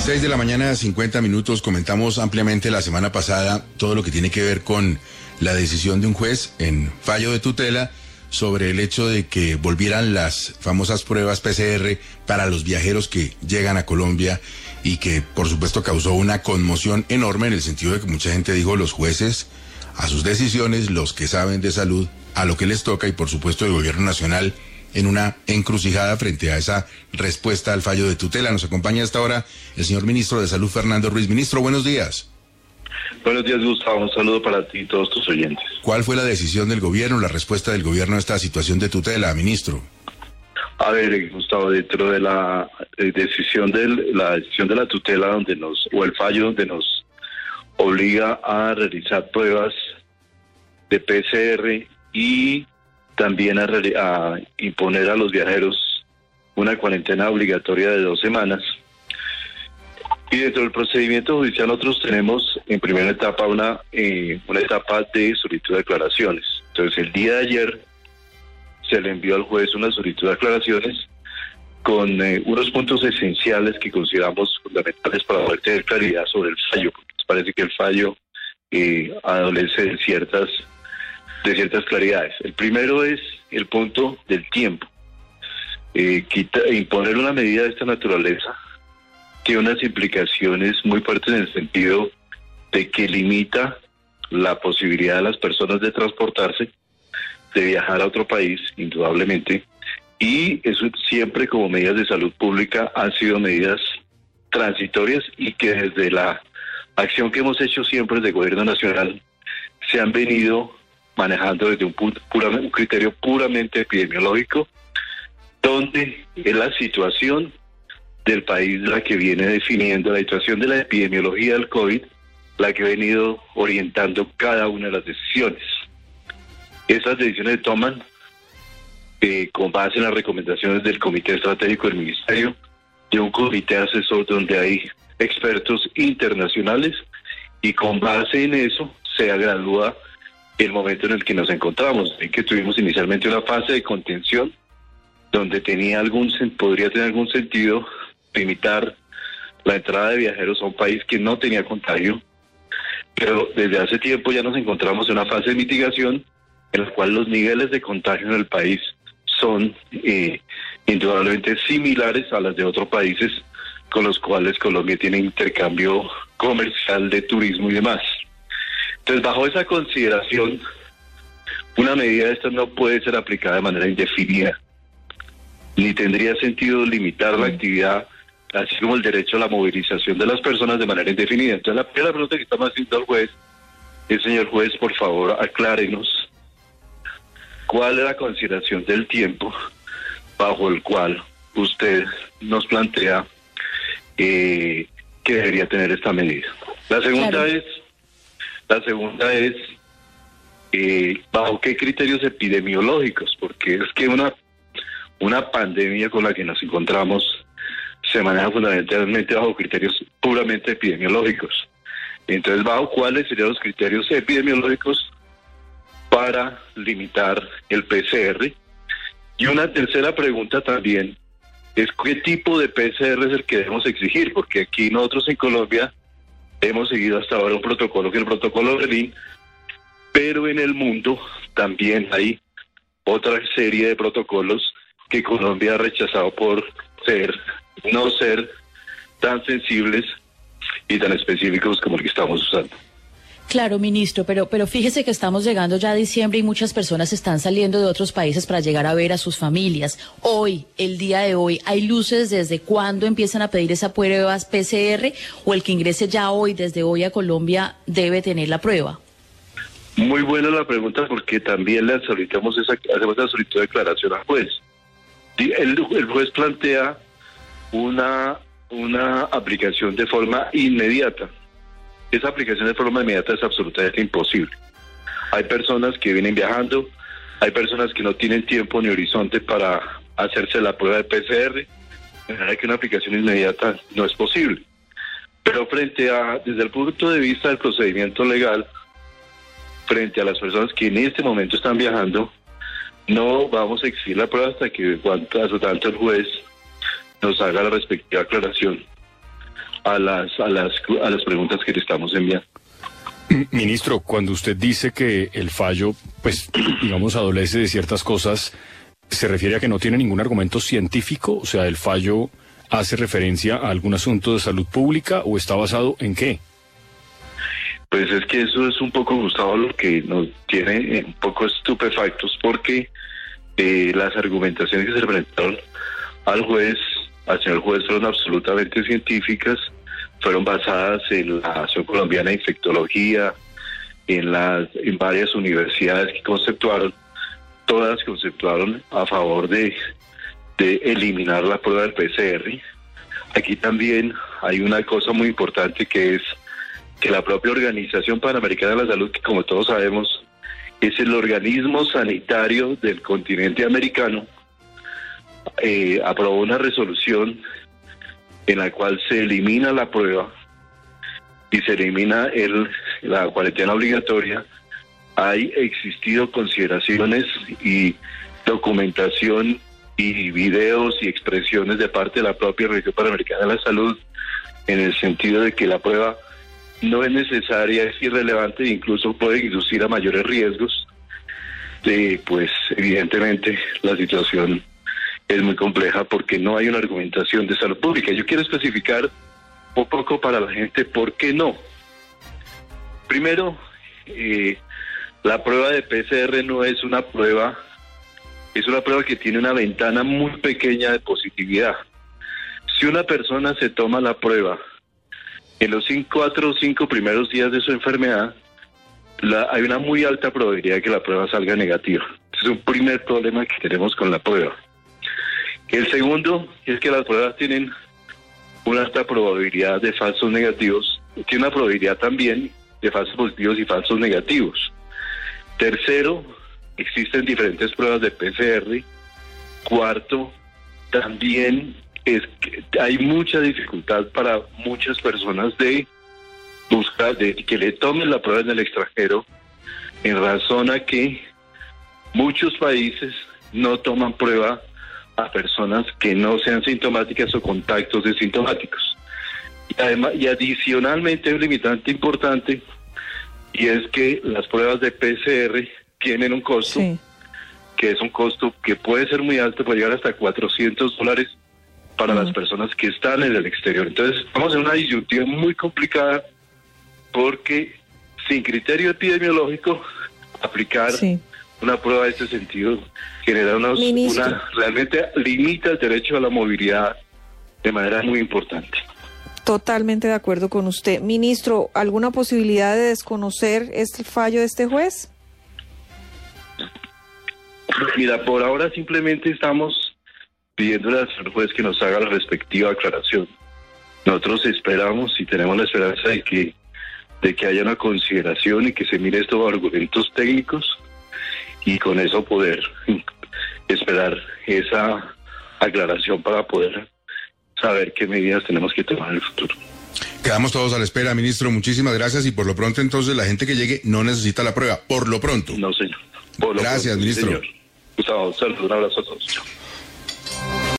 6 de la mañana, 50 minutos. Comentamos ampliamente la semana pasada todo lo que tiene que ver con la decisión de un juez en fallo de tutela sobre el hecho de que volvieran las famosas pruebas PCR para los viajeros que llegan a Colombia y que, por supuesto, causó una conmoción enorme en el sentido de que mucha gente dijo: los jueces a sus decisiones, los que saben de salud a lo que les toca, y por supuesto el gobierno nacional en una encrucijada frente a esa respuesta al fallo de tutela. Nos acompaña hasta ahora el señor ministro de Salud, Fernando Ruiz. Ministro, buenos días. Buenos días, Gustavo. Un saludo para ti y todos tus oyentes. ¿Cuál fue la decisión del gobierno, la respuesta del gobierno a esta situación de tutela, ministro? A ver, Gustavo, dentro de la decisión de la tutela o el fallo donde nos obliga a realizar pruebas de PCR y también a imponer a los viajeros una cuarentena obligatoria de 2 semanas. Y dentro del procedimiento judicial nosotros tenemos en primera etapa una etapa de solicitud de declaraciones. Entonces, el día de ayer se le envió al juez una solicitud de declaraciones con unos puntos esenciales que consideramos fundamentales para poder tener claridad sobre el fallo, porque nos parece que el fallo adolece de ciertas claridades. El primero es el punto del tiempo. Imponer una medida de esta naturaleza tiene unas implicaciones muy fuertes en el sentido de que limita la posibilidad de las personas de transportarse, de viajar a otro país, indudablemente, y eso siempre, como medidas de salud pública, han sido medidas transitorias y que desde la acción que hemos hecho siempre desde el gobierno nacional se han venido manejando desde un criterio puramente epidemiológico, donde es la situación del país la que viene definiendo la situación de la epidemiología del COVID, la que ha venido orientando cada una de las decisiones. Esas decisiones se toman con base en las recomendaciones del Comité Estratégico del Ministerio, de un comité asesor donde hay expertos internacionales, y con base en eso se gradúa el momento en el que nos encontramos, en que tuvimos inicialmente una fase de contención donde podría tener algún sentido limitar la entrada de viajeros a un país que no tenía contagio, pero desde hace tiempo ya nos encontramos en una fase de mitigación en la cual los niveles de contagio en el país son indudablemente similares a las de otros países con los cuales Colombia tiene intercambio comercial, de turismo y demás. Entonces, bajo esa consideración, una medida de estas no puede ser aplicada de manera indefinida, ni tendría sentido limitar la actividad, así como el derecho a la movilización de las personas de manera indefinida. Entonces, la primera pregunta que estamos haciendo al juez es: señor juez, por favor, aclárenos cuál es la consideración del tiempo bajo el cual usted nos plantea que debería tener esta medida. La segunda es bajo qué criterios epidemiológicos, porque es que una pandemia con la que nos encontramos se maneja fundamentalmente bajo criterios puramente epidemiológicos. Entonces, bajo cuáles serían los criterios epidemiológicos para limitar el PCR. Y una tercera pregunta también es: ¿qué tipo de PCR es el que debemos exigir? Porque aquí nosotros en Colombia hemos seguido hasta ahora un protocolo, que es el protocolo de Berlín, pero en el mundo también hay otra serie de protocolos que Colombia ha rechazado por no ser tan sensibles y tan específicos como el que estamos usando. Claro, ministro, pero fíjese que estamos llegando ya a diciembre y muchas personas están saliendo de otros países para llegar a ver a sus familias. Hoy, el día de hoy, ¿hay luces desde cuándo empiezan a pedir esa prueba PCR, o el que ingrese ya hoy, desde hoy a Colombia, debe tener la prueba? Muy buena la pregunta, porque también hacemos la solicitud de declaración al juez. El juez plantea una aplicación de forma inmediata. Esa aplicación de forma inmediata es absolutamente imposible. Hay personas que vienen viajando, hay personas que no tienen tiempo ni horizonte para hacerse la prueba de PCR, de manera que una aplicación inmediata no es posible. Pero desde el punto de vista del procedimiento legal, frente a las personas que en este momento están viajando, no vamos a exigir la prueba hasta tanto el juez nos haga la respectiva aclaración. a las preguntas que le estamos enviando. Ministro, cuando usted dice que el fallo, pues, digamos, adolece de ciertas cosas, ¿se refiere a que no tiene ningún argumento científico? O sea, ¿el fallo hace referencia a algún asunto de salud pública o está basado en qué? Pues es que eso es un poco, Gustavo, lo que nos tiene un poco estupefactos, porque las argumentaciones que se le presentaron al señor juez, fueron absolutamente científicas, fueron basadas en la Asociación Colombiana de Infectología, en varias universidades que todas conceptuaron a favor de eliminar la prueba del PCR. Aquí también hay una cosa muy importante, que es que la propia Organización Panamericana de la Salud, que como todos sabemos es el organismo sanitario del continente americano, aprobó una resolución en la cual se elimina la prueba y se elimina la cuarentena obligatoria. Hay existido consideraciones y documentación y videos y expresiones de parte de la propia Organización Panamericana de la Salud en el sentido de que la prueba no es necesaria, es irrelevante e incluso puede inducir a mayores riesgos. Pues evidentemente la situación es muy compleja porque no hay una argumentación de salud pública. Yo quiero especificar un poco para la gente por qué no. Primero, la prueba de PCR no es una prueba, es una prueba que tiene una ventana muy pequeña de positividad. Si una persona se toma la prueba en los 4 o 5 primeros días de su enfermedad, hay una muy alta probabilidad de que la prueba salga negativa. Ese es un primer problema que tenemos con la prueba. El segundo es que las pruebas tienen una alta probabilidad de falsos negativos, tiene una probabilidad también de falsos positivos y falsos negativos. Tercero, existen diferentes pruebas de PCR. Cuarto, también hay mucha dificultad para muchas personas de buscar, de que le tomen la prueba en el extranjero, en razón a que muchos países no toman prueba a personas que no sean sintomáticas o contactos de sintomáticos. Y además, y adicionalmente, un limitante importante, y es que las pruebas de PCR tienen un costo, sí, que es un costo que puede ser muy alto, puede llegar hasta $400 para las personas que están en el exterior. Entonces, estamos en una disyuntiva muy complicada, porque sin criterio epidemiológico, aplicar una prueba de este sentido genera realmente limita el derecho a la movilidad de manera muy importante. Totalmente de acuerdo con usted. Ministro, ¿alguna posibilidad de desconocer este fallo de este juez? Mira, por ahora simplemente estamos pidiéndole al juez que nos haga la respectiva aclaración. Nosotros esperamos y tenemos la esperanza de que haya una consideración y que se mire estos argumentos técnicos y con eso poder esperar esa aclaración para poder saber qué medidas tenemos que tomar en el futuro. Quedamos todos a la espera, ministro. Muchísimas gracias y por lo pronto entonces la gente que llegue no necesita la prueba, por lo pronto. No, señor. Gracias, ministro. Señor. Gustavo, saludos, un abrazo a todos. Chao.